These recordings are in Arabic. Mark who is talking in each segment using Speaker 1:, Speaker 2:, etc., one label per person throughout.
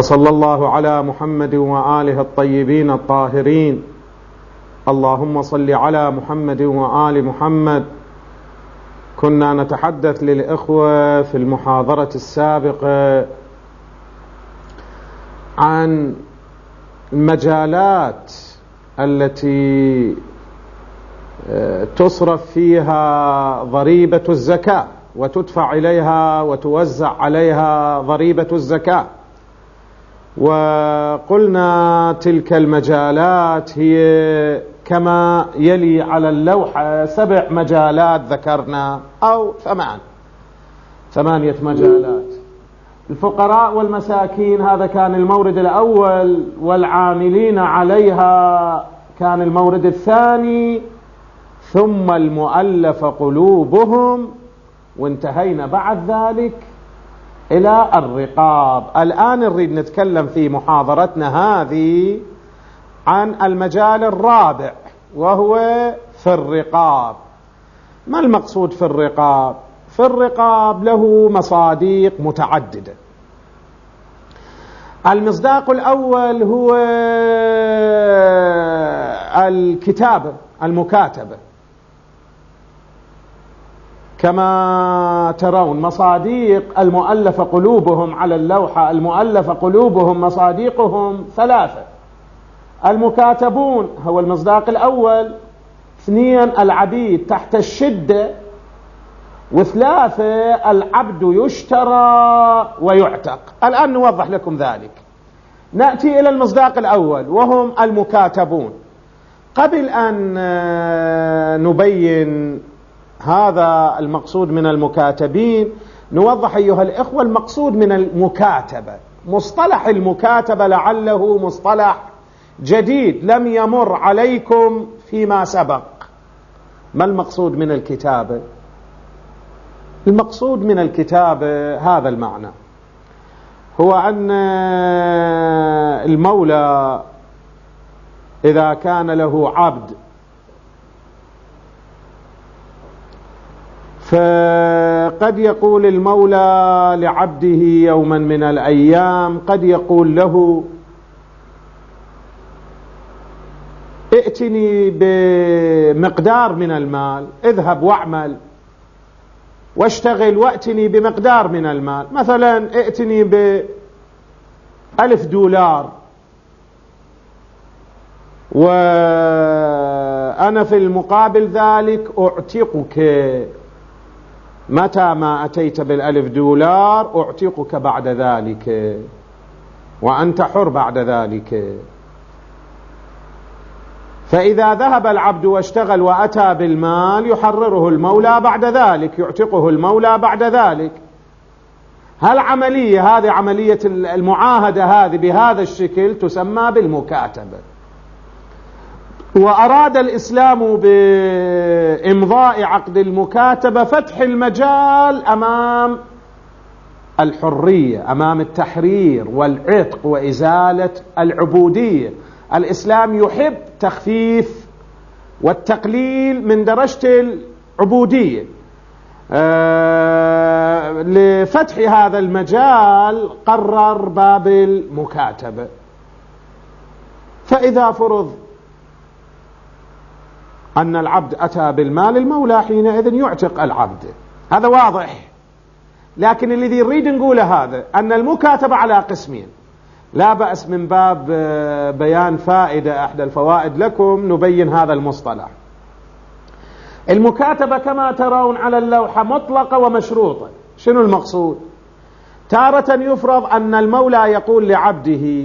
Speaker 1: وصلى الله على محمد وآله الطيبين الطاهرين. اللهم صل على محمد وآل محمد. كنا نتحدث للإخوة في المحاضرة السابقة عن المجالات التي تصرف فيها ضريبة الزكاة وتدفع إليها وتوزع عليها ضريبة الزكاة، وقلنا تلك المجالات هي كما يلي على اللوحة 7 مجالات ذكرنا، أو 8 مجالات. الفقراء والمساكين هذا كان المورد الأول، والعاملين عليها كان المورد الثاني، ثم المؤلف قلوبهم، وانتهينا بعد ذلك إلى الرقاب. الآن نريد نتكلم في محاضرتنا هذه عن المجال الرابع، وهو في الرقاب. ما المقصود في الرقاب؟ في الرقاب له مصادق متعددة. المصداق الأول هو الكتابة، المكاتبة. كما ترون مصادق المؤلف قلوبهم على اللوحة، المؤلف قلوبهم مصادقهم 3. المكاتبون هو المصداق الأول، 2 العبيد تحت الشدة، و3 العبد يشترى ويعتق. الآن نوضح لكم ذلك. نأتي إلى المصداق الأول وهم المكاتبون. قبل أن نبين هذا المقصود من المكاتبين، نوضح أيها الإخوة المقصود من المكاتبة. مصطلح المكاتبة لعله مصطلح جديد لم يمر عليكم فيما سبق. ما المقصود من الكتابة؟ المقصود من الكتابة هذا المعنى، هو أن المولى إذا كان له عبد فقد يقول المولى لعبده يوما من الأيام، قد يقول له ائتني بمقدار من المال، اذهب واعمل واشتغل واتني بمقدار من المال. مثلا ائتني $1000 وأنا في المقابل ذلك أعتقك. متى ما أتيت $1000 أعتقك بعد ذلك، وأنت حر بعد ذلك. فإذا ذهب العبد واشتغل وأتى بالمال يحرره المولى بعد ذلك، يعتقه المولى بعد ذلك. هالعملية هذه عملية المعاهدة هذه بهذا الشكل تسمى بالمكاتبة. وأراد الإسلام بإمضاء عقد المكاتبة فتح المجال أمام الحرية، أمام التحرير والعتق وإزالة العبودية. الإسلام يحب تخفيف والتقليل من درجة العبودية. لفتح هذا المجال قرر باب المكاتبة. فإذا فرض أن العبد أتى بالمال، المولى حينئذ يعتق العبد. هذا واضح. لكن الذي يريد نقوله هذا أن المكاتبة على قسمين. لا بأس من باب بيان فائدة أحد الفوائد لكم نبين هذا المصطلح. المكاتبة كما ترون على اللوحة مطلقة ومشروطة. شنو المقصود؟ تارة يفرض أن المولى يقول لعبده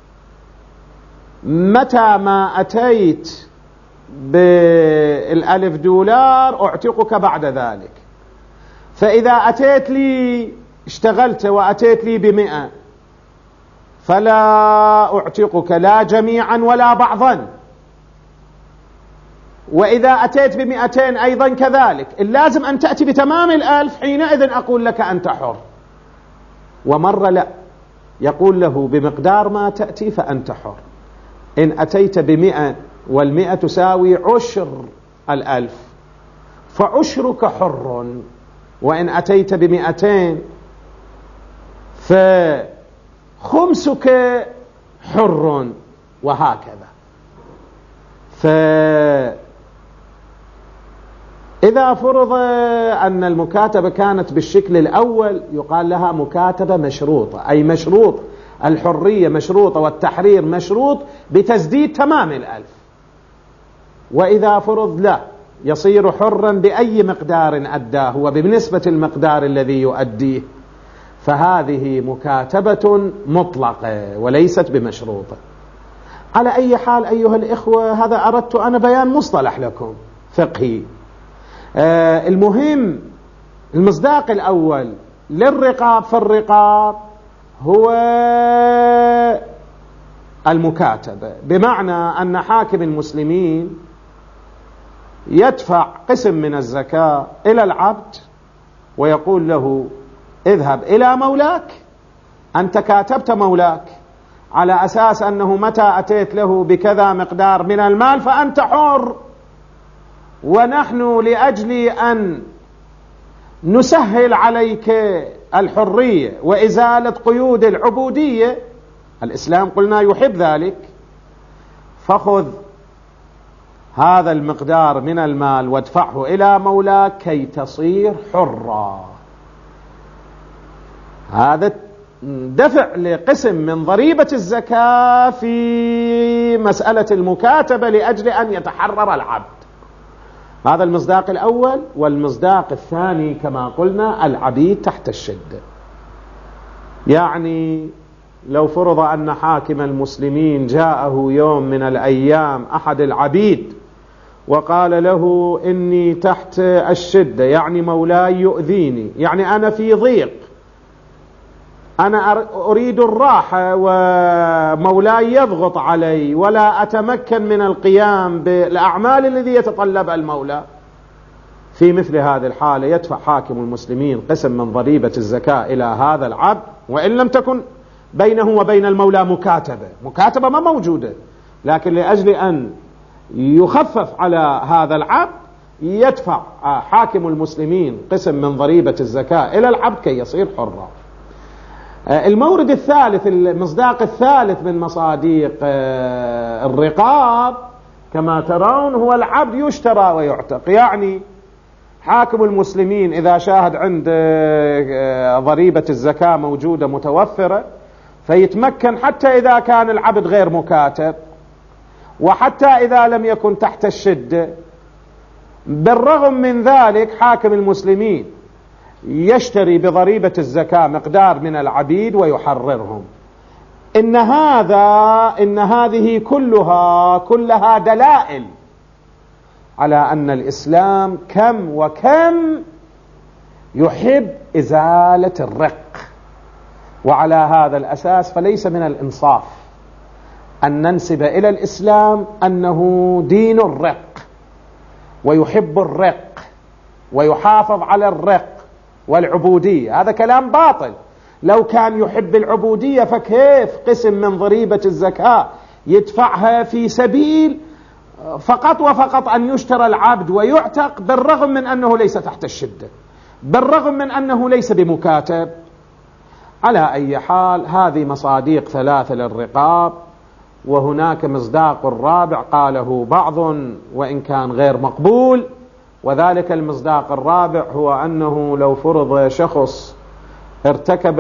Speaker 1: متى ما أتيت $1000 أعتقك بعد ذلك. فإذا أتيت لي اشتغلت وأتيت لي ب100 فلا أعتقك لا جميعا ولا بعضا. وإذا أتيت ب200 أيضا كذلك. اللازم أن تأتي بتمام 1000، حينئذ أقول لك أنت حر. ومرة لا، يقول له بمقدار ما تأتي فأنت حر. إن أتيت ب100 وال100 تساوي عشر 1000 فعشرك حر. وإن أتيت ب200 خمسك حر، وهكذا. فإذا فرض أن المكاتبة كانت بالشكل الأول يقال لها مكاتبة مشروطة، أي مشروط الحرية مشروطة والتحرير مشروط بتسديد تمام الألف. وإذا فرض لا، يصير حرا بأي مقدار أداه وبنسبة المقدار الذي يؤديه، فهذه مكاتبة مطلقة وليست بمشروطة. على أي حال أيها الإخوة، هذا أردت أنا بيان مصطلح لكم فقهي. المهم المصداق الأول للرقاب في الرقاب هو المكاتبة، بمعنى أن حاكم المسلمين يدفع قسم من الزكاة إلى العبد ويقول له اذهب إلى مولاك، أنت كاتبت مولاك على أساس أنه متى أتيت له بكذا مقدار من المال فأنت حر، ونحن لأجل أن نسهل عليك الحرية وإزالة قيود العبودية، الإسلام قلنا يحب ذلك، فخذ هذا المقدار من المال وادفعه إلى مولاك كي تصير حرا. هذا دفع لقسم من ضريبة الزكاة في مسألة المكاتبة لأجل أن يتحرر العبد. هذا المصداق الأول. والمصداق الثاني كما قلنا العبيد تحت الشدة، يعني لو فرض أن حاكم المسلمين جاءه يوم من الأيام أحد العبيد وقال له إني تحت الشدة، يعني مولاي يؤذيني، يعني أنا في ضيق، أنا أريد الراحة ومولاي يضغط علي ولا أتمكن من القيام بالأعمال الذي يتطلبها المولى، في مثل هذه الحالة يدفع حاكم المسلمين قسم من ضريبة الزكاة إلى هذا العبد، وإن لم تكن بينه وبين المولى مكاتبة ما موجودة، لكن لأجل أن يخفف على هذا العبد يدفع حاكم المسلمين قسم من ضريبة الزكاة إلى العبد كي يصير حرا. المورد الثالث، المصداق الثالث من مصاديق الرقاب كما ترون هو العبد يشترى ويعتق، يعني حاكم المسلمين إذا شاهد عند ضريبة الزكاة موجودة متوفرة فيتمكن حتى إذا كان العبد غير مكاتب وحتى إذا لم يكن تحت الشدة، بالرغم من ذلك حاكم المسلمين يشتري بضريبة الزكاة مقدار من العبيد ويحررهم. إن هذه كلها دلائل على أن الإسلام كم وكم يحب إزالة الرق، وعلى هذا الأساس فليس من الإنصاف أن ننسب إلى الإسلام أنه دين الرق ويحب الرق ويحافظ على الرق والعبودية. هذا كلام باطل. لو كان يحب العبودية فكيف قسم من ضريبة الزكاة يدفعها في سبيل فقط وفقط أن يشترى العبد ويعتق، بالرغم من أنه ليس تحت الشدة، بالرغم من أنه ليس بمكاتب. على أي حال هذه مصاديق ثلاثة للرقاب. وهناك مصداق الرابع قاله بعض وإن كان غير مقبول، وذلك المصداق الرابع هو أنه لو فرض شخص ارتكب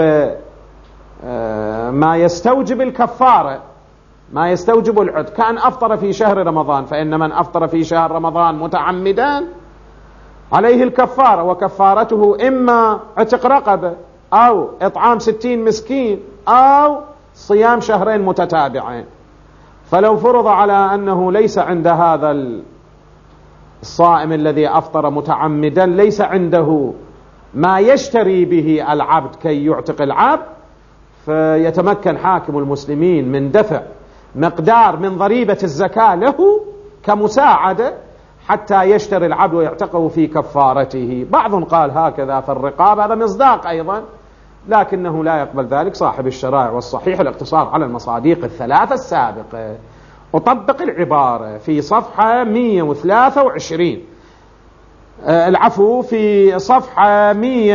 Speaker 1: ما يستوجب الكفارة، ما يستوجب العتق، كان أفطر في شهر رمضان، فإن من أفطر في شهر رمضان متعمدا عليه الكفارة، وكفارته إما عتق رقبة أو إطعام 60 مسكين أو صيام شهرين متتابعين. فلو فرض على أنه ليس عند هذا الصائم الذي أفطر متعمدا ليس عنده ما يشتري به العبد كي يعتق العبد، فيتمكن حاكم المسلمين من دفع مقدار من ضريبة الزكاة له كمساعدة حتى يشتري العبد ويعتقه في كفارته. بعض قال هكذا في الرقاب، هذا مصداق أيضا، لكنه لا يقبل ذلك صاحب الشرائع والصحيح الاقتصار على المصاديق الثلاثة السابقة. أطبق العبارة في صفحة 123. العفو، في صفحة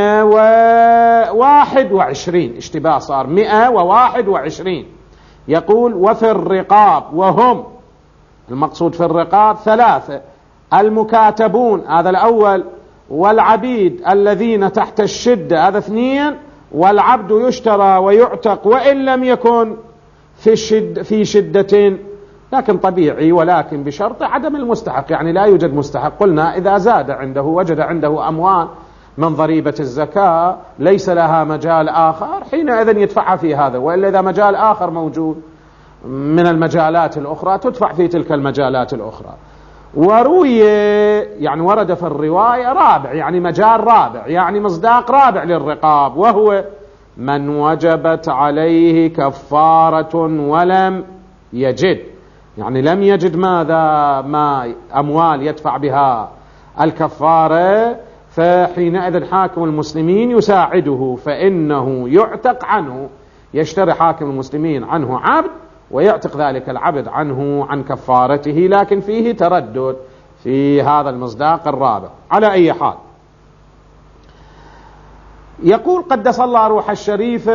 Speaker 1: 121 اشتباه صار 121 يقول: وفي الرقاب، وهم المقصود في الرقاب 3: المكاتبون، هذا الأول، والعبيد الذين تحت الشدة، هذا 2، والعبد يشترى ويعتق وإن لم يكن في شدة، لكن طبيعي، ولكن بشرط عدم المستحق، يعني لا يوجد مستحق. قلنا إذا زاد عنده، وجد عنده أموال من ضريبة الزكاة ليس لها مجال آخر، حينئذ يدفعها في هذا، وإلا إذا مجال آخر موجود من المجالات الأخرى تدفع في تلك المجالات الأخرى. وروي، يعني ورد في الرواية رابع، يعني مجال رابع، يعني مصداق رابع للرقاب، وهو: من وجبت عليه كفارة ولم يجد، يعني لم يجد ماذا؟ ما أموال يدفع بها الكفارة، فحينئذ حاكم المسلمين يساعده، فإنه يعتق عنه، يشتري حاكم المسلمين عنه عبد ويعتق ذلك العبد عنه عن كفارته، لكن فيه تردد في هذا المصداق الرابع. على أي حال، يقول قدس الله روح الشريف: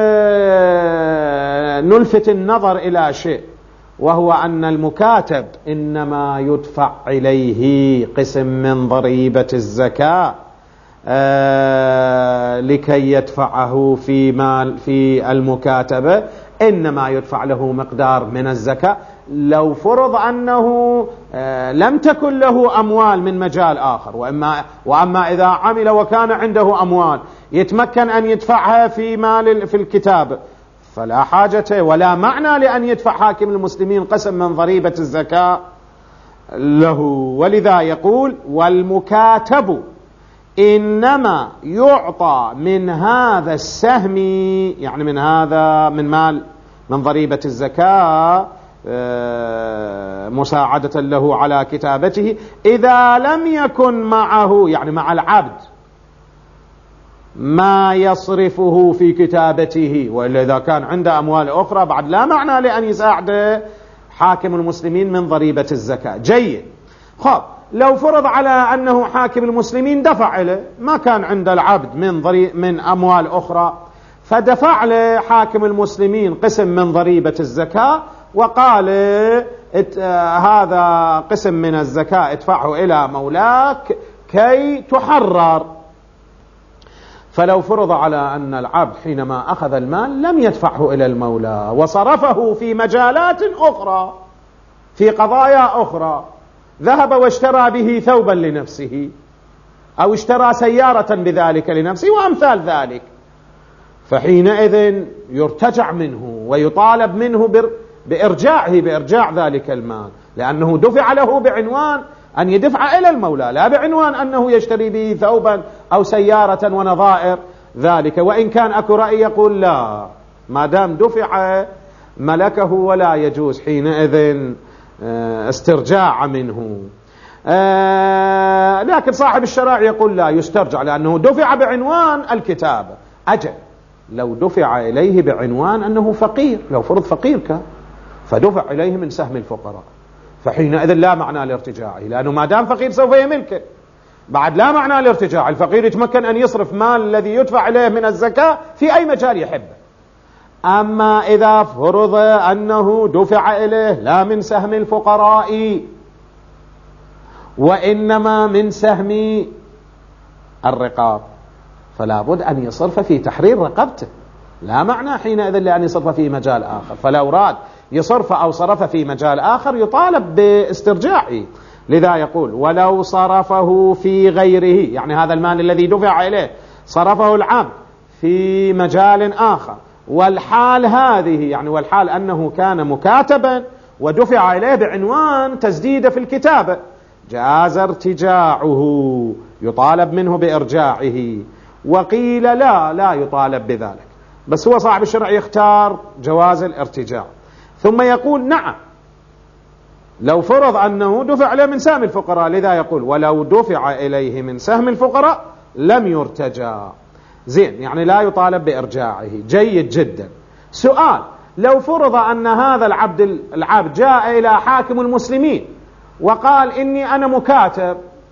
Speaker 1: نلفت النظر إلى شيء، وهو أن المكاتب إنما يدفع إليه قسم من ضريبة الزكاة لكي يدفعه في المكاتبة، إنما يدفع له مقدار من الزكاة. لو فرض أنه لم تكن له أموال من مجال آخر، وأما إذا عمل وكان عنده أموال يتمكن أن يدفعها في مال في الكتاب، فلا حاجة ولا معنى لأن يدفع حاكم المسلمين قسم من ضريبة الزكاة له. ولذا يقول: والمكاتب إنما يعطى من هذا السهم، يعني من هذا من مال من ضريبة الزكاة مساعدة له على كتابته، إذا لم يكن معه، يعني مع العبد، ما يصرفه في كتابته، وإلا إذا كان عنده أموال أخرى بعد لا معنى لأن يساعد حاكم المسلمين من ضريبة الزكاة. جيد. خب، لو فرض على أنه حاكم المسلمين دفع له، ما كان عند العبد من أموال أخرى، فدفع له حاكم المسلمين قسم من ضريبة الزكاة، وقال: هذا قسم من الزكاة ادفعه إلى مولاك كي تحرر. فلو فرض على أن العبد حينما أخذ المال لم يدفعه إلى المولى وصرفه في مجالات أخرى، في قضايا أخرى، ذهب واشترى به ثوبا لنفسه، أو اشترى سيارة بذلك لنفسه، وأمثال ذلك، فحينئذ يرتجع منه ويطالب منه بإرجاع ذلك المال، لأنه دفع له بعنوان أن يدفع إلى المولى، لا بعنوان أنه يشتري به ثوبا أو سيارة ونظائر ذلك. وإن كان أكو رأي يقول لا، ما دام دفع ملكه ولا يجوز حينئذ استرجاع منه. لكن صاحب الشرائع يقول لا، يسترجع، لأنه دفع بعنوان الكتابة. أجل لو دفع إليه بعنوان أنه فقير، لو فرض فقير كان فدفع إليه من سهم الفقراء، فحينئذ لا معنى لارتجاعه، لأنه ما دام فقير سوف يملكه، بعد لا معنى لارتجاع. الفقير يتمكن أن يصرف مال الذي يدفع إليه من الزكاة في أي مجال يحبه. أما إذا فرض أنه دفع إليه لا من سهم الفقراء وإنما من سهم الرقاب، فلا بد أن يصرف في تحرير رقبته، لا معنى حينئذ لأن يصرف في مجال آخر. فلو راد يصرف أو صرف في مجال آخر يطالب باسترجاعه. لذا يقول: ولو صرفه في غيره، يعني هذا المال الذي دفع إليه صرفه العبد في مجال آخر، والحال هذه، يعني والحال أنه كان مكاتبا ودفع إليه بعنوان تسديد في الكتابة، جاز ارتجاعه، يطالب منه بإرجاعه. وقيل لا يطالب بذلك، بس هو صاحب الشرع يختار جواز الارتجاع. ثم يقول: نعم لو فرض أنه دفع له من سهم الفقراء، لذا يقول: ولو دفع إليه من سهم الفقراء لم يرتجى. زين، يعني لا يطالب بإرجاعه. جيد جدا. سؤال: لو فرض أن هذا العبد جاء إلى حاكم المسلمين وقال: إني أنا مكاتب،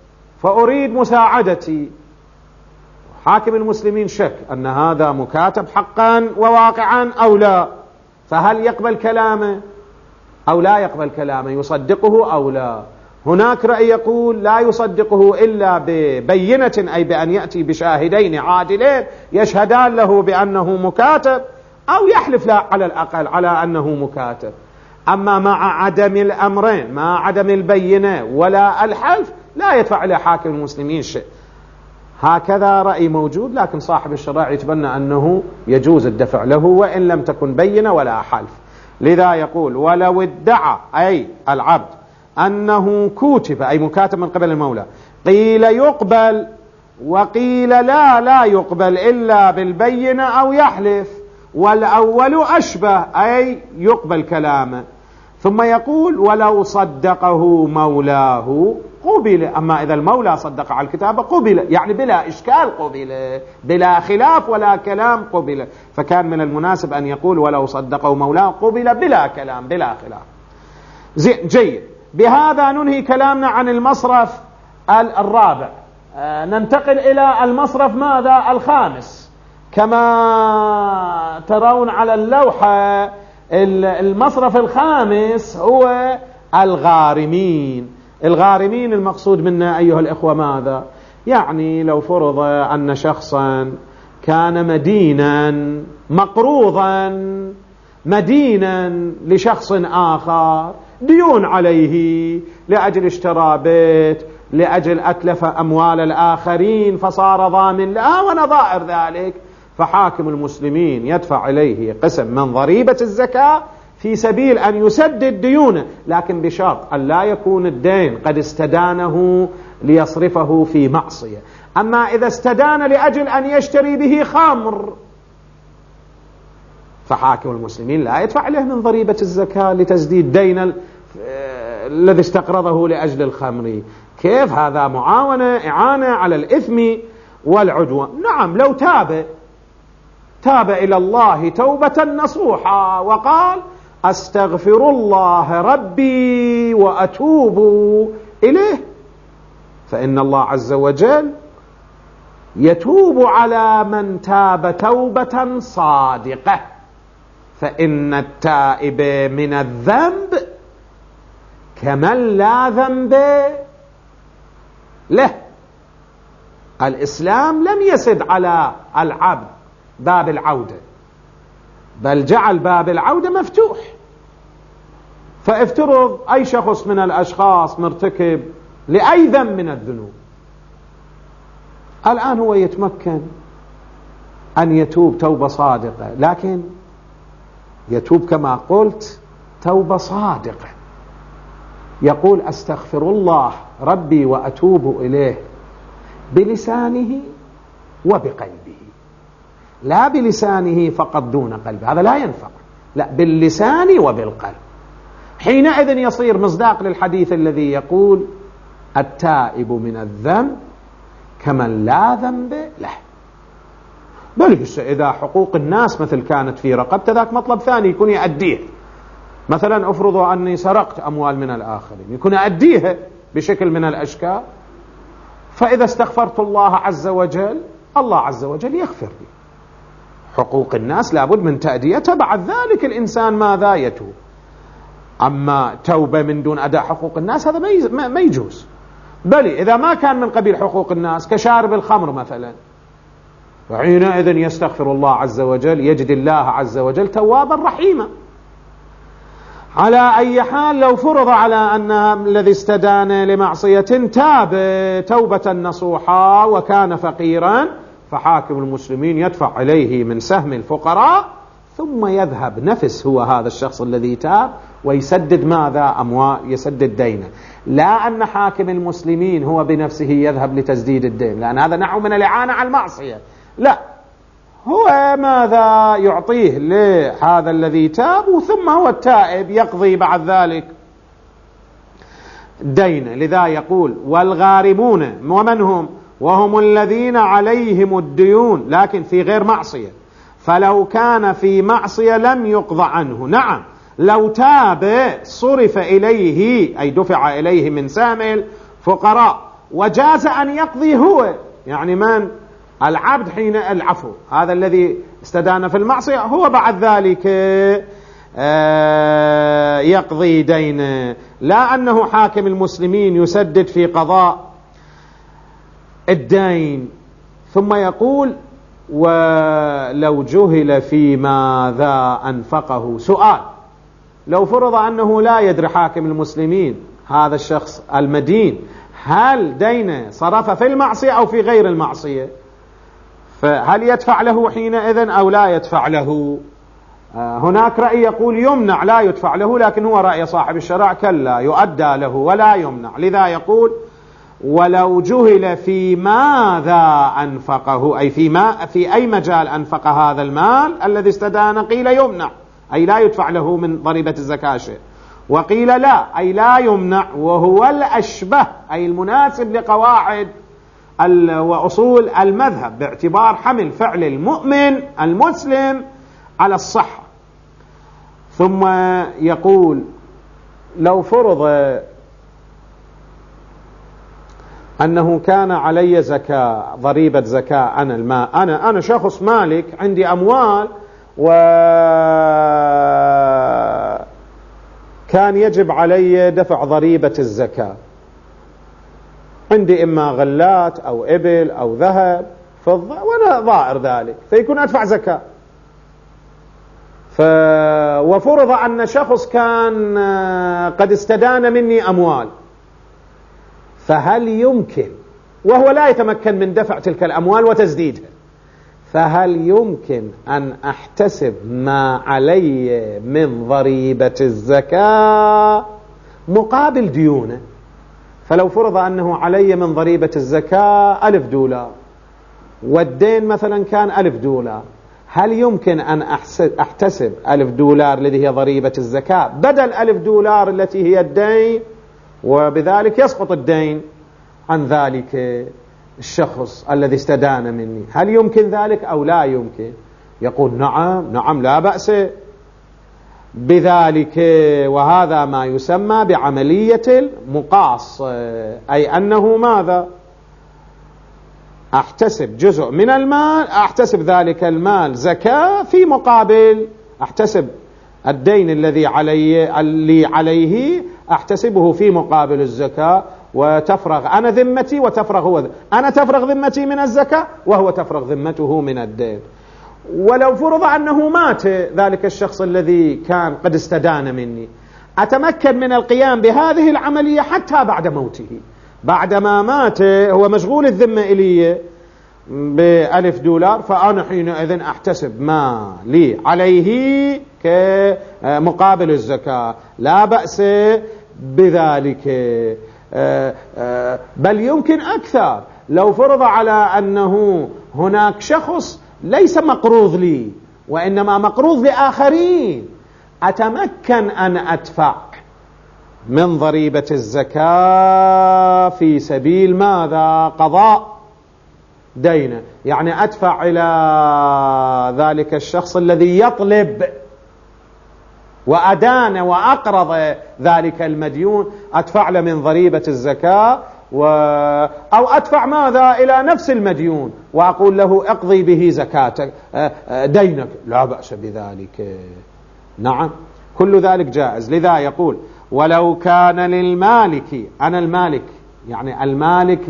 Speaker 1: فأريد مساعدتي. حاكم المسلمين شك أن هذا مكاتب حقا وواقعا أو لا، فهل يقبل كلامه أو لا يقبل كلامه؟ يصدقه أو لا؟ هناك رأي يقول لا يصدقه إلا ببينة، أي بأن يأتي بشاهدين عادلين يشهدان له بأنه مكاتب، أو يحلف لا على الأقل على أنه مكاتب. أما مع عدم الأمرين، مع عدم البينة ولا الحلف، لا يدفع إلى حاكم المسلمين شيء. هكذا رأي موجود، لكن صاحب الشرائع يتبنى أنه يجوز الدفع له وإن لم تكن بينة ولا حلف. لذا يقول ولو ادعى أي العبد أنه كوتب، أي مكاتب من قبل المولى، قيل يقبل وقيل لا يقبل إلا بالبينة أو يحلف، والأول أشبه أي يقبل كلامه. ثم يقول ولو صدقه مولاه قبل. أما إذا المولى صدق على الكتابة قبل، يعني بلا إشكال قبل، بلا خلاف ولا كلام قبل. فكان من المناسب أن يقول ولو صدقه مولاه قبل بلا كلام بلا خلاف. جيد. بهذا ننهي كلامنا عن المصرف الرابع. ننتقل إلى المصرف ماذا؟ الخامس. كما ترون على اللوحة المصرف الخامس هو الغارمين. الغارمين المقصود منا أيها الإخوة ماذا؟ يعني لو فرض أن شخصا كان مدينا مقروضا مدينا لشخص آخر، ديون عليه لأجل اشترى بيت، لأجل أتلف أموال الآخرين فصار ضامن لها ونظائر ذلك، فحاكم المسلمين يدفع إليه قسم من ضريبة الزكاة في سبيل أن يسدد ديونه، لكن بشرط أن لا يكون الدين قد استدانه ليصرفه في معصية. أما إذا استدان لأجل أن يشتري به خمر فحاكم المسلمين لا يدفع له من ضريبة الزكاة لتسديد دين الذي استقرضه لأجل الخمر. كيف هذا؟ معاونة، إعانة على الإثم والعدوان. نعم، لو تاب إلى الله توبة نصوحا وقال أستغفر الله ربي وأتوب إليه، فإن الله عز وجل يتوب على من تاب توبة صادقة. فإن التائب من الذنب كمن لا ذنب له. الإسلام لم يسد على العبد باب العودة، بل جعل باب العودة مفتوح. فافترض أي شخص من الأشخاص مرتكب لأي ذنب من الذنوب، الآن هو يتمكن أن يتوب توبة صادقة، لكن يتوب كما قلت توبة صادقة، يقول أستغفر الله ربي وأتوب إليه بلسانه وبقلبه، لا بلسانه فقط دون قلبه، هذا لا ينفع، لا، باللسان وبالقلب. حينئذ يصير مصداق للحديث الذي يقول التائب من الذنب كمن لا ذنب له. بل إذا حقوق الناس مثل كانت في رقبته ذاك مطلب ثاني يكون يأديه. مثلا أفرض أني سرقت أموال من الآخرين، يكون أديها بشكل من الأشكال، فإذا استغفرت الله عز وجل الله عز وجل يغفر لي. حقوق الناس لابد من تأديتها، بعد ذلك الإنسان ماذا؟ يتوب. أما توبة من دون أداء حقوق الناس هذا ما يجوز. بل إذا ما كان من قبيل حقوق الناس كشارب الخمر مثلا، فحينئذ يستغفر الله عز وجل، يجد الله عز وجل توابا رحيما. على أي حال لو فرض على أن الذي استدان لمعصية تاب توبة نصوحا وكان فقيرا، فحاكم المسلمين يدفع إليه من سهم الفقراء، ثم يذهب نفس هو هذا الشخص الذي تاب ويسدد ماذا؟ أموال، يسدد دينه. لا أن حاكم المسلمين هو بنفسه يذهب لتسديد الدين، لأن هذا نوع من الإعانة على المعصية. لا، هو ماذا؟ يعطيه لهذا الذي تاب، ثم هو التائب يقضي بعد ذلك دينه. لذا يقول والغارمون، ومن هم؟ وهم الذين عليهم الديون لكن في غير معصية، فلو كان في معصية لم يقضى عنه. نعم، لو تاب صرف إليه، أي دفع إليه من سهم الفقراء، وجاز أن يقضي هو، يعني من العبد حين العفو هذا الذي استدان في المعصية هو بعد ذلك يقضي دينه، لا أنه حاكم المسلمين يسدد في قضاء الدين. ثم يقول ولو جهل في ماذا أنفقه. سؤال: لو فرض أنه لا يدري حاكم المسلمين هذا الشخص المدين هل دينه صرف في المعصية أو في غير المعصية، فهل يدفع له حينئذ أو لا يدفع له؟ هناك رأي يقول يمنع لا يدفع له، لكن هو رأي صاحب الشرع كلا يؤدى له ولا يمنع. لذا يقول ولو جهل في ماذا أنفقه، أي في أي مجال أنفق هذا المال الذي استدان، قيل يمنع أي لا يدفع له من ضريبة الزكاة شيء، وقيل لا أي لا يمنع، وهو الأشبه أي المناسب لقواعد وأصول المذهب باعتبار حمل فعل المؤمن المسلم على الصحة. ثم يقول لو فرض أنه كان علي زكاة، ضريبة زكاة، أنا شخص مالك عندي أموال وكان يجب علي دفع ضريبة الزكاة، عندي إما غلات أو إبل أو ذهب فضة وأنا ضائر ذلك، فيكون أدفع زكاة. وفرض أن شخص كان قد استدان مني أموال، فهل يمكن وهو لا يتمكن من دفع تلك الأموال وتسديدها، فهل يمكن أن أحتسب ما علي من ضريبة الزكاة مقابل ديونه؟ فلو فرض أنه علي من ضريبة الزكاة $1000 والدين مثلا كان $1000، هل يمكن أن أحتسب $1000 الذي هي ضريبة الزكاة بدل $1000 التي هي الدين، وبذلك يسقط الدين عن ذلك الشخص الذي استدان مني؟ هل يمكن ذلك أو لا يمكن؟ يقول نعم لا بأس بذلك، وهذا ما يسمى بعملية المقاص، أي أنه ماذا؟ أحتسب جزء من المال، أحتسب ذلك المال زكاة في مقابل أحتسب الدين الذي عليه أحتسبه في مقابل الزكاة، وتفرغ أنا ذمتي وتفرغ هو، أنا تفرغ ذمتي من الزكاة وهو تفرغ ذمته من الدين. ولو فرض أنه مات ذلك الشخص الذي كان قد استدان مني، أتمكن من القيام بهذه العملية حتى بعد موته، بعدما مات هو مشغول الذمة إلي $1000، فأنا حينئذ أحتسب ما لي عليه كمقابل الزكاة، لا بأس بذلك. بل يمكن أكثر، لو فرض على أنه هناك شخص ليس مقروض لي وإنما مقروض لآخرين، أتمكن أن أدفع من ضريبة الزكاة في سبيل ماذا؟ قضاء دينه، يعني أدفع إلى ذلك الشخص الذي يطلب وأدان وأقرض ذلك المديون، أدفع له من ضريبة الزكاة أو أدفع ماذا؟ إلى نفس المديون وأقول له اقضي به زكاتك دينك، لا بأس بذلك. نعم كل ذلك جائز. لذا يقول ولو كان للمالك، أنا المالك يعني المالك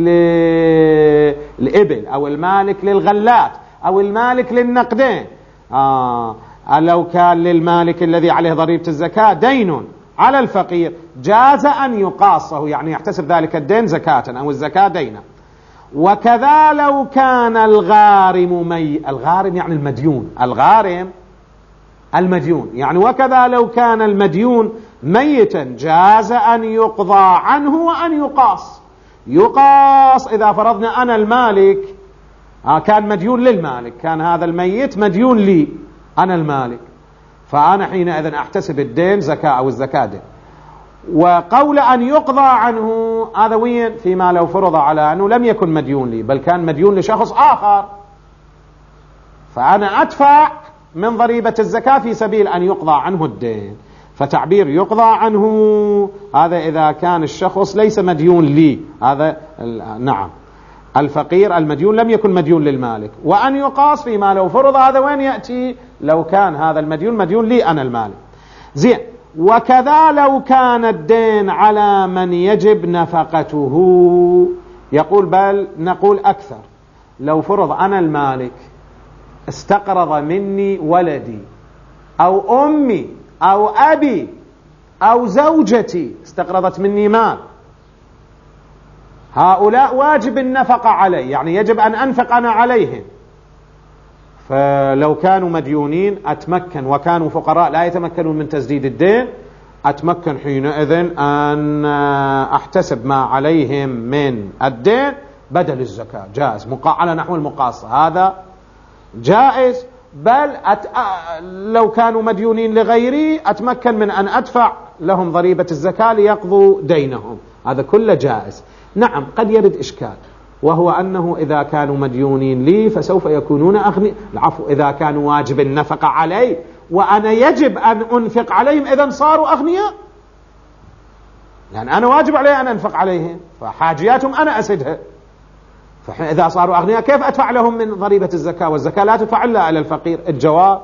Speaker 1: للإبل أو المالك للغلات أو المالك للنقدين، لو كان للمالك الذي عليه ضريبة الزكاة دين على الفقير جاز أن يقاصه، يعني يحتسب ذلك الدين زكاة أو الزكاة دينا. وكذا لو كان الغارم الغارم يعني المديون، الغارم المديون يعني، وكذا لو كان المديون ميتا جاز أن يقضى عنه وأن يقاص إذا فرضنا أنا المالك كان مديون للمالك، كان هذا الميت مديون لي أنا المالك، فأنا حينئذ أحتسب الدين زكاة أو الزكاة دين. وقول أن يقضى عنه هذا وين؟ فيما لو فرض على أنه لم يكن مديون لي بل كان مديون لشخص آخر، فأنا أدفع من ضريبة الزكاة في سبيل أن يقضى عنه الدين. فتعبير يقضى عنه هذا إذا كان الشخص ليس مديون لي، هذا نعم الفقير المديون لم يكن مديون للمالك. وأن يقاس فيما لو فرض، هذا وين يأتي؟ لو كان هذا المديون مديون لي أنا المالك. زين. وكذا لو كان الدين على من يجب نفقته، يقول بل نقول أكثر، لو فرض أنا المالك استقرض مني ولدي أو أمي أو أبي أو زوجتي استقرضت مني مال، هؤلاء واجب النفقة علي، يعني يجب أن أنفق أنا عليهم. فلو كانوا مديونين أتمكن، وكانوا فقراء لا يتمكنون من تسديد الدين، أتمكن حينئذ أن أحتسب ما عليهم من الدين بدل الزكاة، جائز على نحو المقاصة، هذا جائز. بل لو كانوا مديونين لغيري أتمكن من أن أدفع لهم ضريبة الزكاة ليقضوا دينهم، هذا كله جائز. نعم قد يرد إشكال، وهو أنه إذا كانوا مديونين لي فسوف يكونون أغنياء، العفو إذا كانوا واجب النفقة علي وأنا يجب أن أنفق عليهم، إذن صاروا أغنياء، يعني أنا واجب علي أن أنفق عليهم، فحاجياتهم أنا أسدها، فإذا صاروا أغنياء كيف أدفع لهم من ضريبة الزكاة؟ والزكاة لا تدفع إلا على الفقير. الجواب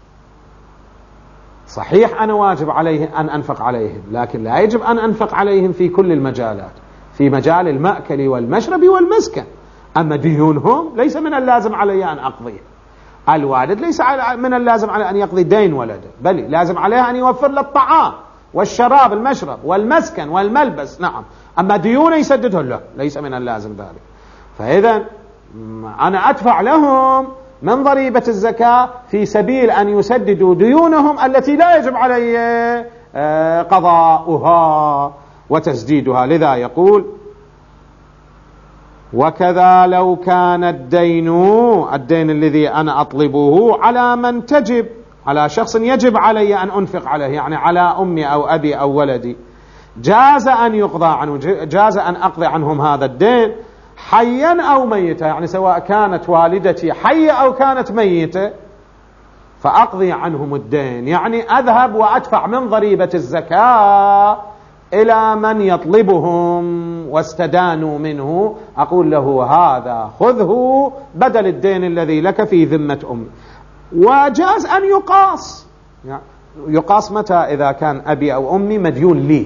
Speaker 1: صحيح أنا واجب عليه أن أنفق عليهم، لكن لا يجب أن أنفق عليهم في كل المجالات، في مجال المأكل والمشرب والمسكن. أما ديونهم ليس من اللازم علي أن أقضيه. الوالد ليس من اللازم عليه أن يقضي دين ولده، بل لازم عليه أن يوفر له الطعام والشراب المشرب والمسكن والملبس، نعم. أما ديونه يسدده لا، ليس من اللازم ذلك. فإذا أنا أدفع لهم من ضريبة الزكاة في سبيل أن يسددوا ديونهم التي لا يجب علي قضاؤها وتسديدها. لذا يقول وكذا لو كان الدين الذي أنا أطلبه على من تجب، على شخص يجب علي أن أنفق عليه، يعني على أمي أو أبي أو ولدي، جاز أن يقضى عنه، جاز أن أقضي عنهم هذا الدين حيا أو ميتا، يعني سواء كانت والدتي حية أو كانت ميتة فأقضي عنهم الدين، يعني أذهب وأدفع من ضريبة الزكاة إلى من يطلبهم واستدانوا منه، أقول له هذا خذه بدل الدين الذي لك في ذمة أمي. وجاز أن يقاس، يعني يقاس متى؟ إذا كان أبي أو أمي مديون لي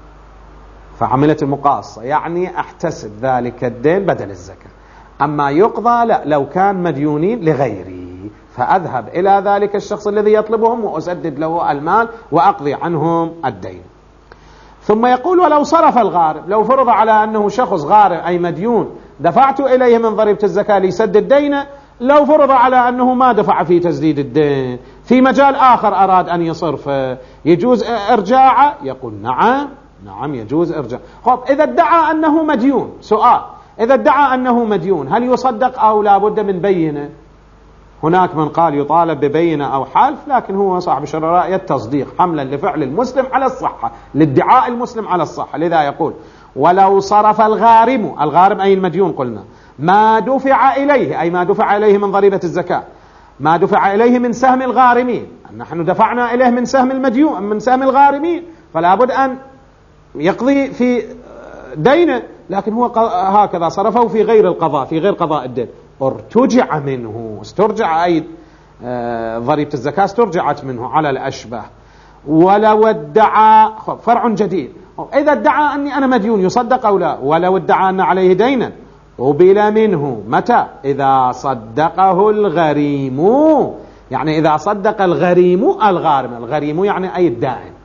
Speaker 1: فعملت المقاصة، يعني أحتسب ذلك الدين بدل الزكاة. أما يقضى لا، لو كان مديونين لغيري فأذهب إلى ذلك الشخص الذي يطلبهم وأسدد له المال وأقضي عنهم الدين. ثم يقول ولو صرف الغارم، لو فرض على أنه شخص غارم أي مديون دفعت إليه من ضريبة الزكاة ليسدد دينه، لو فرض على أنه ما دفع في تسديد الدين، في مجال آخر أراد أن يصرفه، يجوز إرجاعه؟ يقول نعم يجوز إرجاع. خب إذا ادعى أنه مديون، سؤال، إذا ادعى أنه مديون هل يصدق أو لا بد من بينة؟ هناك من قال يطالب ببينة أو حلف، لكن هو صاحب الشرع التصديق حملا لفعل المسلم على الصحة، لادعاء المسلم على الصحة. لذا يقول ولو صرف الغارم أي المديون قلنا، ما دفع إليه أي ما دفع إليه من ضريبة الزكاة، ما دفع إليه من سهم الغارمين، نحن دفعنا إليه من سهم المديون من سهم الغارمين، فلا بد أن يقضي في دينه، لكن هو هكذا صرفه في غير القضاء، في غير قضاء الدين، ارتجع منه، استرجع أي ضريبة الزكاة استرجعت منه على الأشبه. ولو ادعى، فرع جديد، إذا ادعى أني أنا مديون يصدق أو لا؟ ولو ادعى أن عليه دينا قبل منه متى؟ إذا صدقه الغريم، يعني إذا صدق الغريم الغارم، الغريم يعني أي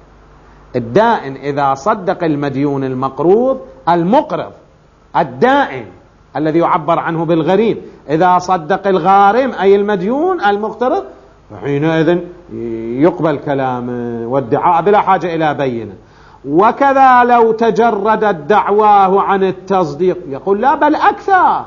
Speaker 1: الدائن إذا صدق المديون المقروض المقرض الدائن الذي يعبر عنه بالغريم، إذا صدق الغارم أي المديون المقترض، حينئذ يقبل كلامه وادعاء بلا حاجة إلى بينة. وكذا لو تجردت دعواه عن التصديق، يقول لا بل أكثر،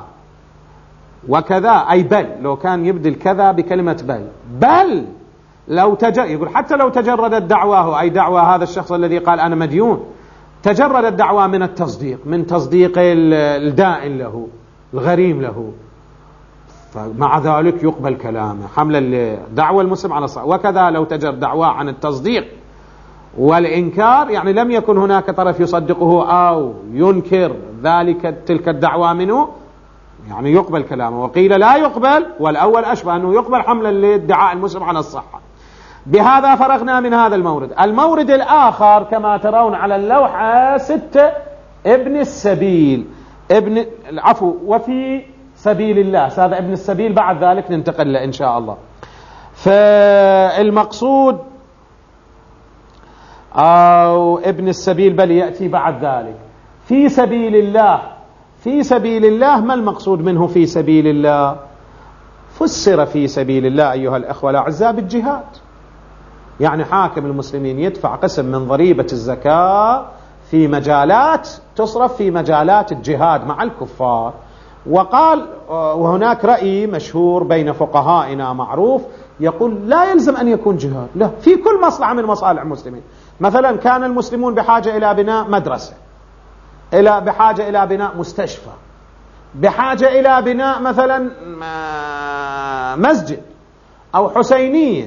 Speaker 1: وكذا أي بل، لو كان يبدل كذا بكلمة بل لو يقول حتى لو تجردت دعواه أي دعوى هذا الشخص الذي قال أنا مديون، تجرد الدعوى من التصديق، من تصديق الدائن له الغريم له، فمع ذلك يقبل كلامه حملا لدعوى المسلم على الصحة. وكذا لو تجرد دعوى عن التصديق والإنكار يعني لم يكن هناك طرف يصدقه أو ينكر تلك الدعوى منه، يعني يقبل كلامه. وقيل لا يقبل، والأول أشبه أنه يقبل حملا لادعاء المسلم على الصحة. بهذا فرغنا من هذا المورد. المورد الآخر كما ترون على اللوحة 6 ابن السبيل، وفي سبيل الله، هذا ابن السبيل بعد ذلك ننتقل له إن شاء الله. فالمقصود أو ابن السبيل بل يأتي بعد ذلك. في سبيل الله، في سبيل الله ما المقصود منه في سبيل الله؟ فسر في سبيل الله أيها الأخوة الأعزاء بالجهاد، يعني حاكم المسلمين يدفع قسم من ضريبة الزكاة في مجالات تصرف في مجالات الجهاد مع الكفار. وقال، وهناك رأي مشهور بين فقهائنا معروف يقول لا يلزم أن يكون جهاد، لا، في كل مصلحة من مصالح المسلمين. مثلا كان المسلمون بحاجة إلى بناء مدرسة، بحاجة إلى بناء مستشفى، بحاجة إلى بناء مثلا مسجد أو حسينية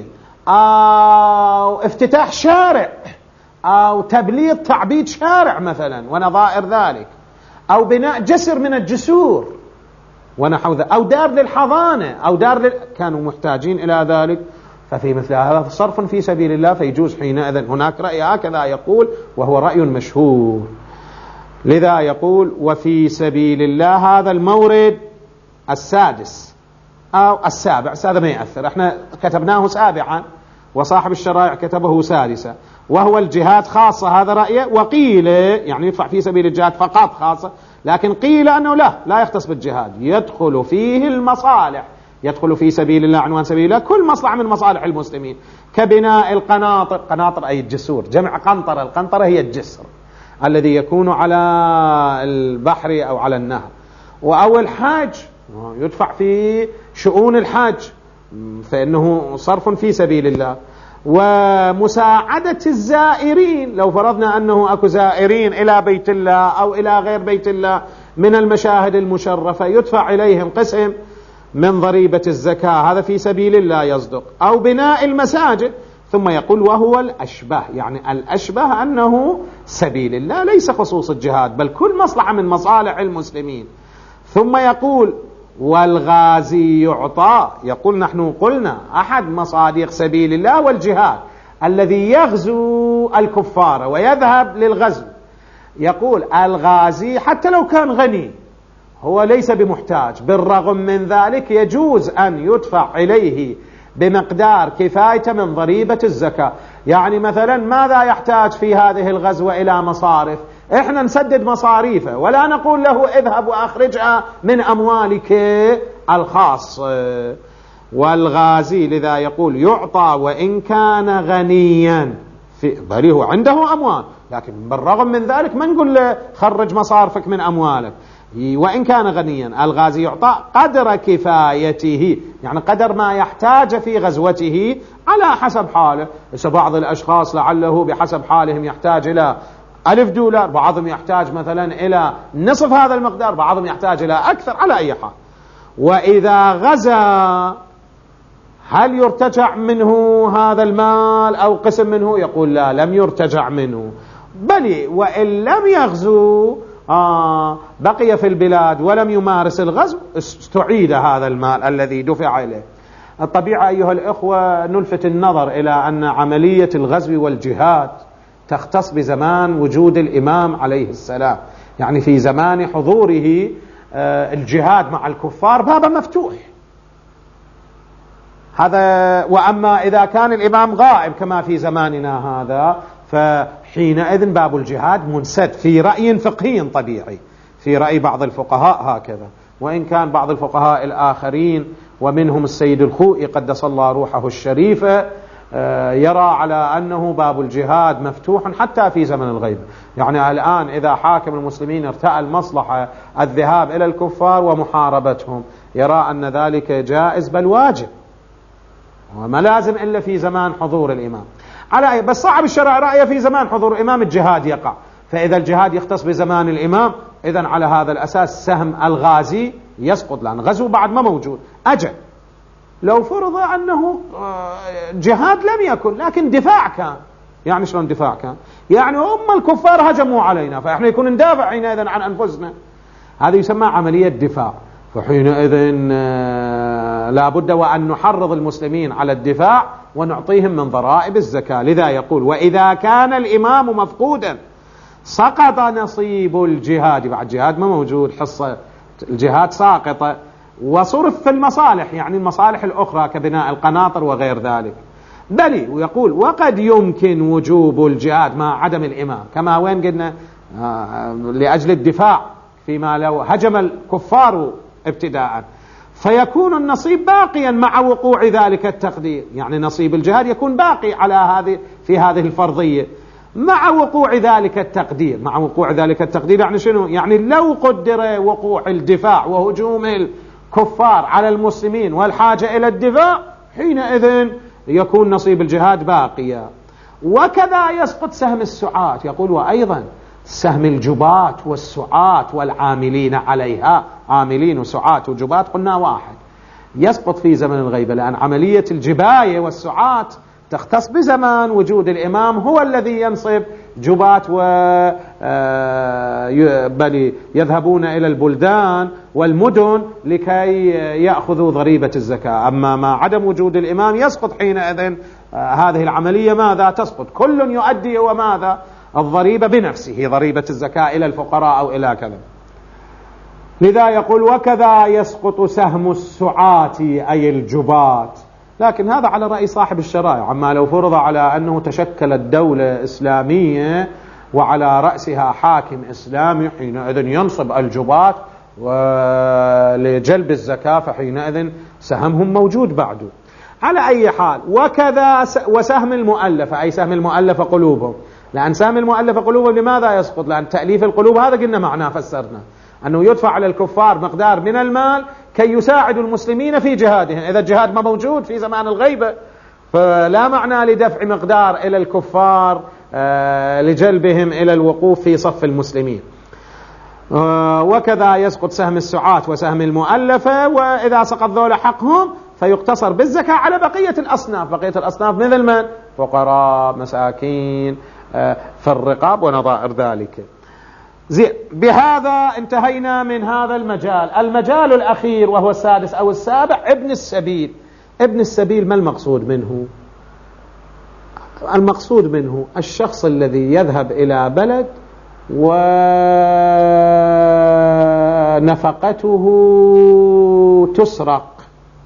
Speaker 1: أو افتتاح شارع أو تبليط تعبيد شارع مثلا ونظائر ذلك، أو بناء جسر من الجسور ونحو ذلك، أو دار للحضانة أو كانوا محتاجين إلى ذلك. ففي مثل هذا صرف في سبيل الله فيجوز حينئذ. هناك رأي هكذا يقول وهو رأي مشهور، لذا يقول وفي سبيل الله. هذا المورد السادس أو السابع، هذا ما يأثر، احنا كتبناه سابعا وصاحب الشرائع كتبه سادسا، وهو الجهاد خاصة، هذا رأيه. وقيل يعني يدفع في سبيل الجهاد فقط خاصة، لكن قيل أنه لا يختص بالجهاد، يدخل فيه المصالح، يدخل في سبيل الله عنوان سبيل الله كل مصلحة من مصالح المسلمين، كبناء القناطر، قناطر أي الجسور، جمع قنطرة، القنطرة هي الجسر الذي يكون على البحر أو على النهر، أو الحاج يدفع في شؤون الحاج فإنه صرف في سبيل الله. ومساعدة الزائرين، لو فرضنا أنه أكو زائرين إلى بيت الله أو إلى غير بيت الله من المشاهد المشرفة يدفع إليهم قسم من ضريبة الزكاة، هذا في سبيل الله يصدق. أو بناء المساجد، ثم يقول وهو الأشبه، يعني الأشبه أنه سبيل الله ليس خصوص الجهاد بل كل مصلحة من مصالح المسلمين. ثم يقول والغازي يعطى، يقول نحن قلنا أحد مصادق سبيل الله والجهاد الذي يغزو الكفار ويذهب للغزو، يقول الغازي حتى لو كان غني هو ليس بمحتاج، بالرغم من ذلك يجوز أن يدفع إليه بمقدار كفايته من ضريبة الزكاة. يعني مثلا ماذا يحتاج في هذه الغزوة إلى مصارف، إحنا نسدد مصاريفه ولا نقول له اذهب وأخرجها من أموالك الخاص. والغازي لذا يقول يعطى وإن كان غنيا، بل هو عنده أموال، لكن بالرغم من ذلك ما نقول له خرج مصارفك من أموالك، وإن كان غنيا. الغازي يعطى قدر كفايته، يعني قدر ما يحتاج في غزوته على حسب حاله. بعض الأشخاص لعله بحسب حالهم يحتاج إلى $1000، بعضهم يحتاج مثلا إلى نصف هذا المقدار، بعضهم يحتاج إلى أكثر، على أي حال. وإذا غزا هل يرتجع منه هذا المال أو قسم منه؟ يقول لا، لم يرتجع منه، بل وإن لم يغزو بقي في البلاد ولم يمارس الغزو استعيد هذا المال الذي دفع إليه. الطبيعة أيها الإخوة نلفت النظر إلى أن عملية الغزو والجهاد تختص بزمان وجود الإمام عليه السلام، يعني في زمان حضوره الجهاد مع الكفار بابا مفتوح هذا. وأما إذا كان الإمام غائب كما في زماننا هذا فحينئذ باب الجهاد منسد، في رأي فقهي طبيعي، في رأي بعض الفقهاء هكذا، وإن كان بعض الفقهاء الآخرين ومنهم السيد الخوئي قدس الله روحه الشريفة يرى على أنه باب الجهاد مفتوح حتى في زمن الغيب. يعني الآن إذا حاكم المسلمين ارتأى المصلحة الذهاب إلى الكفار ومحاربتهم يرى أن ذلك جائز بل واجب وما لازم إلا في زمان حضور الإمام. بس صعب الشرع رأيه في زمان حضور الإمام الجهاد يقع، فإذا الجهاد يختص بزمان الإمام إذن على هذا الأساس سهم الغازي يسقط، لأن غزو بعد ما موجود. أجل لو فرض أنه جهاد لم يكن لكن دفاع كان، يعني شلون دفاع كان؟ يعني هم الكفار هجموا علينا فإحنا يكون ندافع حينئذ عن أنفسنا. هذا يسمى عملية دفاع. فحينئذ لا بد وأن نحرض المسلمين على الدفاع ونعطيهم من ضرائب الزكاة. لذا يقول وإذا كان الإمام مفقودا سقط نصيب الجهاد. بعد الجهاد ما موجود، حصة الجهاد ساقطة، وصرف في المصالح، يعني المصالح الأخرى كبناء القناطر وغير ذلك. بل ويقول وقد يمكن وجوب الجهاد مع عدم الإمام، كما وين قلنا لأجل الدفاع فيما لو هجم الكفار ابتداء، فيكون النصيب باقيا مع وقوع ذلك التقدير. يعني نصيب الجهاد يكون باقي على في هذه الفرضية مع وقوع ذلك التقدير. مع وقوع ذلك التقدير يعني شنو؟ يعني لو قدر وقوع الدفاع وهجوم الكفار على المسلمين والحاجة إلى الدفاع، حينئذ يكون نصيب الجهاد باقيا. وكذا يسقط سهم السعاة. يقول وأيضا سهم الجبات والسعاة والعاملين عليها، عاملين وسعاة وجبات قلنا واحد، يسقط في زمن الغيبة، لأن عملية الجباية والسعاة تختص بزمان وجود الإمام، هو الذي ينصب جبات بل يذهبون إلى البلدان والمدن لكي يأخذوا ضريبة الزكاة. أما مع عدم وجود الإمام يسقط حينئذ هذه العملية. ماذا تسقط؟ كل يؤدي وماذا الضريبة بنفسه، ضريبة الزكاة إلى الفقراء أو إلى كذا. لذا يقول وكذا يسقط سهم السعاة أي الجبات. لكن هذا على رأي صاحب الشرائع. أما لو فرض على أنه تشكلت دولة إسلامية وعلى رأسها حاكم إسلامي، حينئذ ينصب الجبات لجلب الزكاة، فحينئذ سهمهم موجود بعده. على أي حال وكذا وسهم المؤلفة أي سهم المؤلفة قلوبهم. لأن سهم المؤلفة قلوبهم لماذا يسقط؟ لأن تأليف القلوب هذا قلنا معناه فسرنا أنه يدفع على الكفار مقدار من المال كي يساعدوا المسلمين في جهادهم. إذا الجهاد ما موجود في زمان الغيبة فلا معنى لدفع مقدار إلى الكفار لجلبهم إلى الوقوف في صف المسلمين. وكذا يسقط سهم السعاة وسهم المؤلفة. وإذا سقط ذول حقهم فيقتصر بالزكاة على بقية الأصناف. بقية الأصناف مثل من؟ فقراء، مساكين، في الرقاب ونظائر ذلك. زين، بهذا انتهينا من هذا المجال. المجال الأخير وهو السادس أو السابع ابن السبيل. ابن السبيل ما المقصود منه؟ المقصود منه الشخص الذي يذهب إلى بلد ونفقته تسرق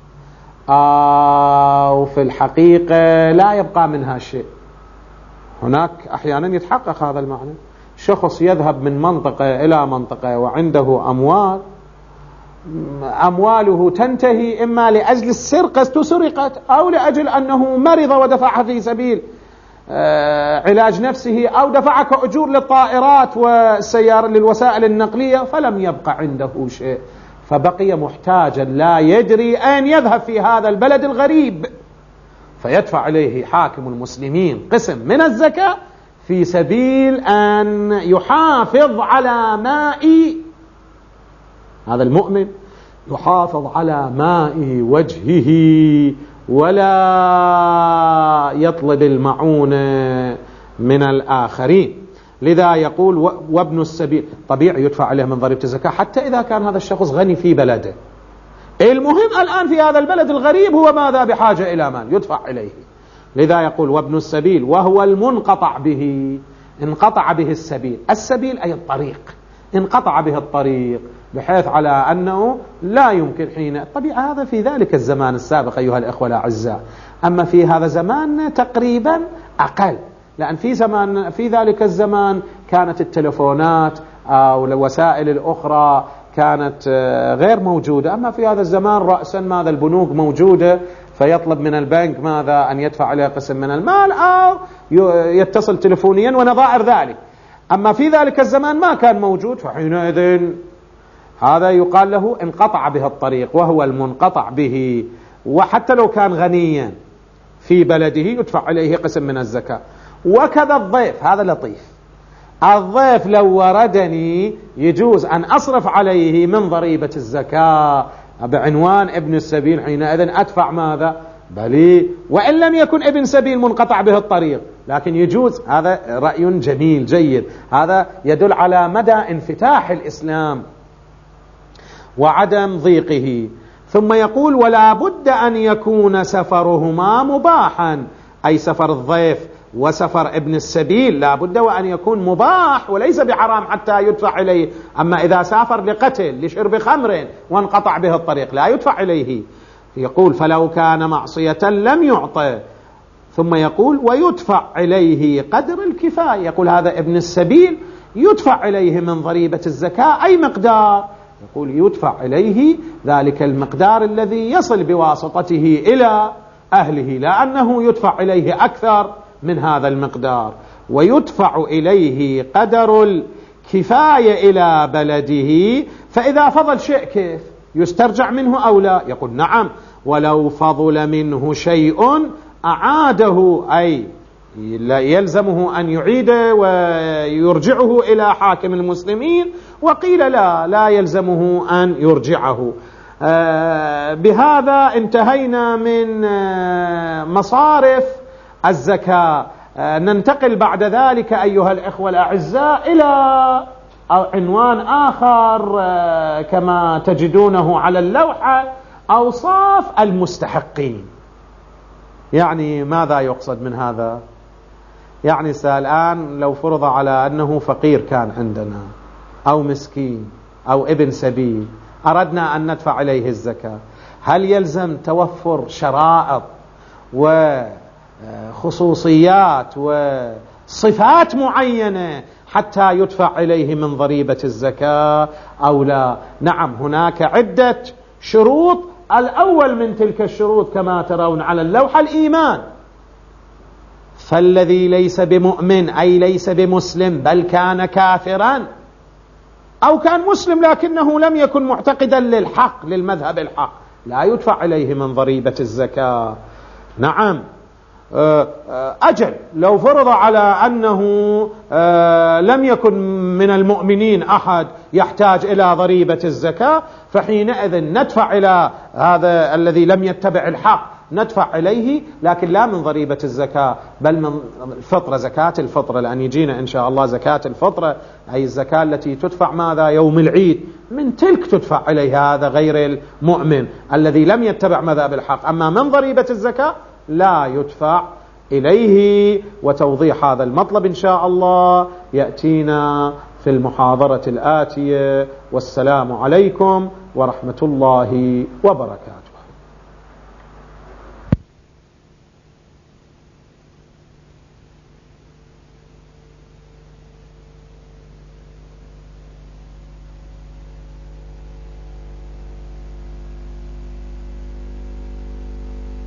Speaker 1: أو في الحقيقة لا يبقى منها شيء. هناك أحيانا يتحقق هذا المعنى. شخص يذهب من منطقة إلى منطقة وعنده أمواله تنتهي إما لأجل السرقة سرقت أو لأجل أنه مرض ودفعها في سبيل علاج نفسه أو دفع كأجور للطائرات والسيارة للوسائل النقلية، فلم يبقى عنده شيء، فبقي محتاجا لا يدري أين يذهب في هذا البلد الغريب، فيدفع إليه حاكم المسلمين قسم من الزكاة في سبيل أن يحافظ على ماء هذا المؤمن، يحافظ على ماء وجهه ولا يطلب المعونة من الآخرين. لذا يقول وابن السبيل طبيعي يدفع عليه من ضريبة الزكاة حتى إذا كان هذا الشخص غني في بلده. المهم الآن في هذا البلد الغريب هو ماذا؟ بحاجة إلى مال يدفع إليه. لذا يقول وابن السبيل وهو المنقطع به، انقطع به السبيل، السبيل أي الطريق، انقطع به الطريق بحيث على أنه لا يمكن حين طبيعة. هذا في ذلك الزمان السابق أيها الأخوة الأعزاء. أما في هذا الزمان تقريبا أقل، لأن في ذلك الزمان كانت التلفونات أو الوسائل الأخرى كانت غير موجودة. أما في هذا الزمان رأسا ماذا البنوك موجودة، فيطلب من البنك ماذا أن يدفع عليه قسم من المال أو يتصل تلفونيا ونظائر ذلك. أما في ذلك الزمان ما كان موجود، فحينئذ هذا يقال له انقطع به الطريق وهو المنقطع به. وحتى لو كان غنيا في بلده يدفع عليه قسم من الزكاة. وكذا الضيف، هذا لطيف، الضيف لو وردني يجوز أن أصرف عليه من ضريبة الزكاة بعنوان ابن السبيل، حينئذ أدفع ماذا؟ بل وإن لم يكن ابن سبيل منقطع به الطريق لكن يجوز. هذا رأي جميل جيد، هذا يدل على مدى انفتاح الإسلام وعدم ضيقه. ثم يقول ولا بد أن يكون سفرهما مباحا، أي سفر الضيف وسفر ابن السبيل لا بد وأن يكون مباح وليس بحرام حتى يدفع إليه. أما إذا سافر لقتل لشرب خمر وانقطع به الطريق لا يدفع إليه. يقول فلو كان معصية لم يعطى. ثم يقول ويدفع إليه قدر الكفاية. يقول هذا ابن السبيل يدفع إليه من ضريبة الزكاة أي مقدار، يقول يدفع إليه ذلك المقدار الذي يصل بواسطته إلى أهله، لا أنه يدفع إليه أكثر من هذا المقدار. ويدفع إليه قدر الكفاية إلى بلده، فإذا فضل شيء كيف يسترجع منه أو لا؟ يقول نعم، ولو فضل منه شيء أعاده، أي يلزمه أن يعيده ويرجعه إلى حاكم المسلمين. وقيل لا يلزمه أن يرجعه. بهذا انتهينا من مصارف الزكاة. ننتقل بعد ذلك أيها الإخوة الأعزاء إلى عنوان آخر كما تجدونه على اللوحة، أوصاف المستحقين. يعني ماذا يقصد من هذا؟ يعني الآن لو فرض على أنه فقير كان عندنا أو مسكين أو ابن سبيل، أردنا أن ندفع إليه الزكاة، هل يلزم توفر شرائط وخصوصيات وصفات معينة حتى يدفع إليه من ضريبة الزكاة أو لا؟ نعم، هناك عدة شروط. الأول من تلك الشروط كما ترون على اللوحة الإيمان. فالذي ليس بمؤمن أي ليس بمسلم بل كان كافرا، أو كان مسلم لكنه لم يكن معتقدا للحق للمذهب الحق، لا يدفع إليه من ضريبة الزكاة. نعم، أجل لو فرض على أنه لم يكن من المؤمنين أحد يحتاج إلى ضريبة الزكاة، فحينئذ ندفع إلى هذا الذي لم يتبع الحق، ندفع إليه لكن لا من ضريبة الزكاة بل من الفطرة، زكاة الفطرة، لأن يجينا إن شاء الله زكاة الفطرة أي الزكاة التي تدفع ماذا يوم العيد، من تلك تدفع إليه هذا غير المؤمن الذي لم يتبع مذهب الحق. أما من ضريبة الزكاة لا يدفع إليه. وتوضيح هذا المطلب إن شاء الله يأتينا في المحاضرة الآتية. والسلام عليكم ورحمة الله وبركاته.